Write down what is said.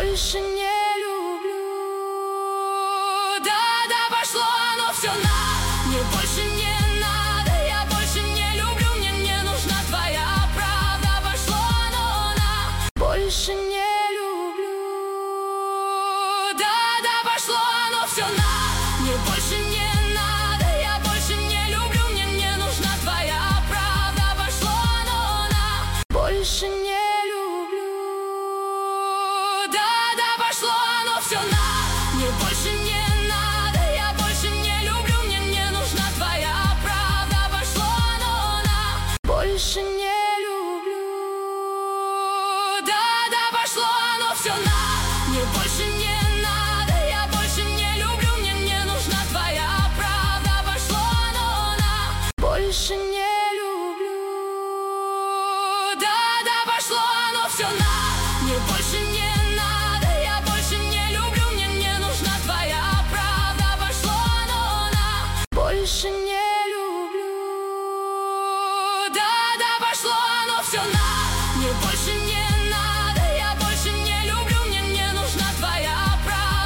больше не люблю. Да, пошло оно все на. Мне больше не надо, я больше не люблю. Мне не нужна твоя правда. Пошло оно на. Больше не люблю. Да, пошло оно все на. Мне больше не надо, я больше не люблю. Мне не нужна твоя правда. Пошло оно на. Больше не люблю. Да, пошло оно все на. Мне больше не надо, я больше не люблю. Мне не нужна твоя правда. Пошло оно на. Больше не люблю. Да, пошло оно все на. Мне больше не надо, я больше не люблю. Мне не нужна твоя правда. Пошло оно на. Больше не люблю. Да, пошло оно все на. Мне больше не надо, я больше не люблю. Мне не нужна твоя правда. Пошло оно на. Больше